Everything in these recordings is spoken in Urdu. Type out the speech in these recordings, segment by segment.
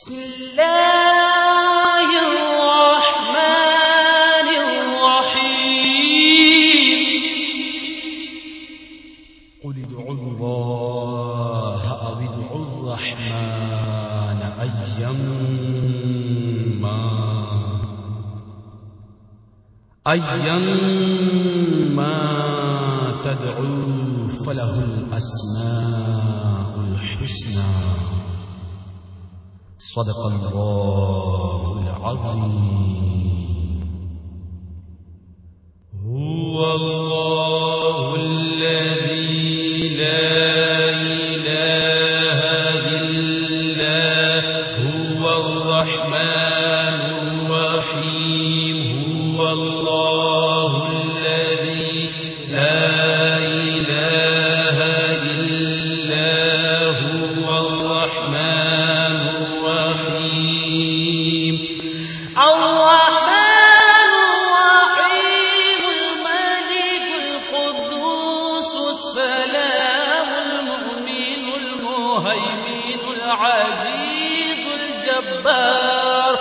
بسم الله الرحمن الرحيم قل ادعوا الله أو ادعوا الرحمن أيما تدعوا فله الأسماء الحسنى صدق الله العظيم. هو الله الذي لا إله إلا هو الرحمن الرحيم. هو الله الذي لا إله إلا هو الرحمن الرحيم. الرحمن الرحيم الملك القدوس السلام المؤمن المهيمن العزيز الجبار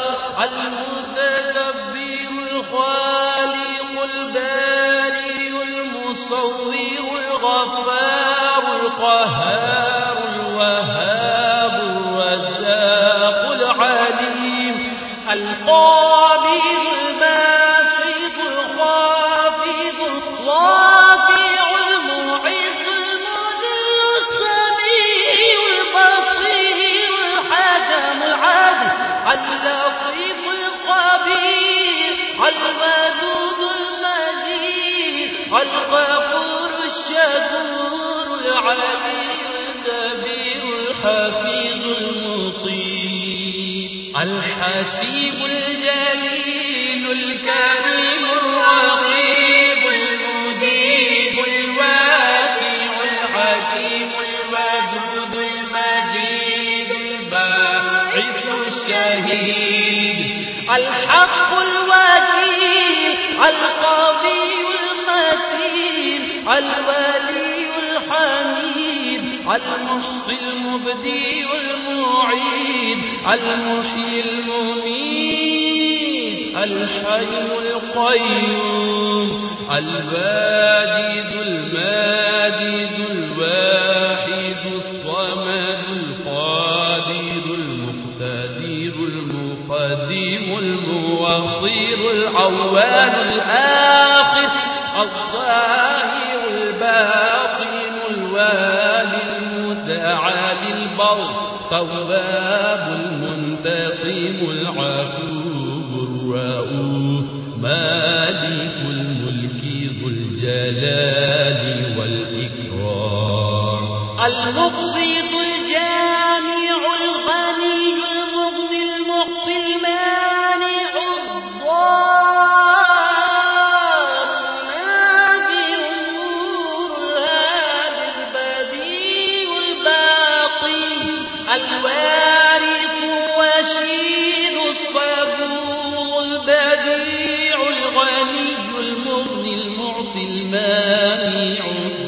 المتكبر الخالق البارئ المصور الغفار القهار الوهاب الرزاق العليم القابض الباسط الخافض الرافع المعز المذل السميع البصير الحكم العدل اللطيف الخبير الودود المجيد الغفور الشكور العلي الكبير الحفيظ المطيع الحسيب الجليل الكريم الرقيب المجيب الواسع الحكيم الودود المجيد الباعث الشهيد الحق الوكيل القوي المتين الولي الحميد المحصي المبدي المعيد المحيي المميت الحي القيوم الواجد الماجد الواحد الصمد القادر المقتدر المقدم المؤخر الأول الآخر الظاهر الباطن الوالي المتعالي البر تواب المنتقم العفو الرؤوف مالك الملك ذو الجلال والإكرام المقسط الجامع الغني المغني المعطي المانع الضار النافع النور الهادي البديع الباقي الوارث الرشيد الصبور البديع الغني المغني المعطي المانع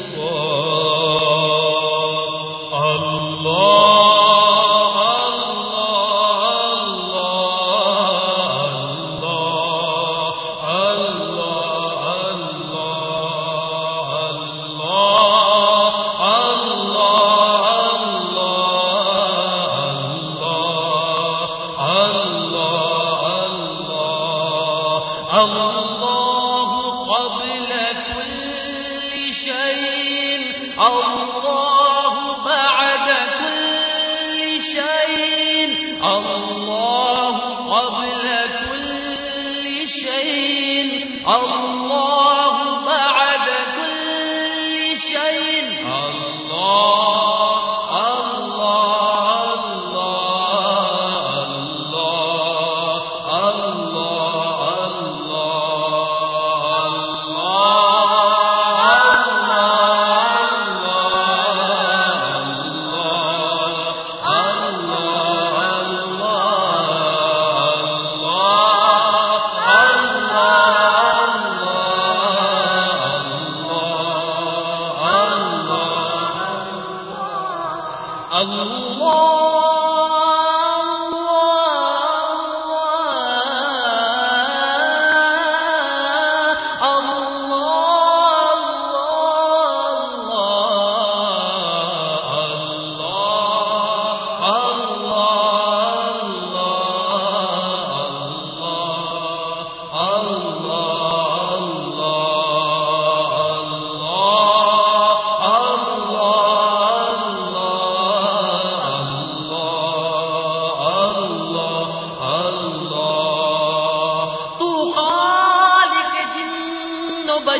الله قبل كل شيء الله بعد كل شيء الله قبل كل شيء الله بعد كل شيء الله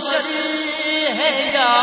बशर है या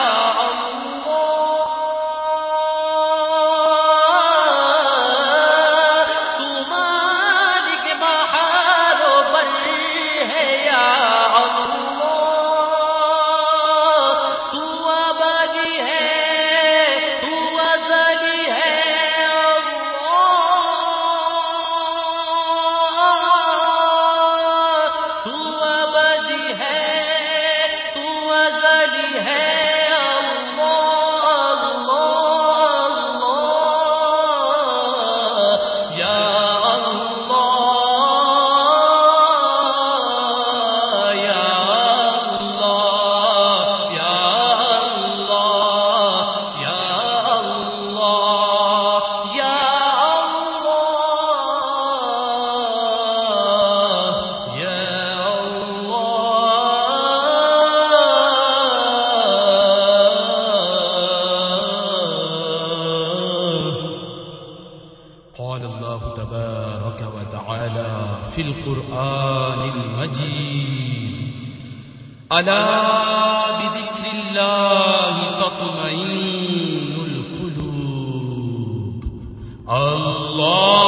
في القرآن المجيد ألا بذكر الله تطمئن القلوب الله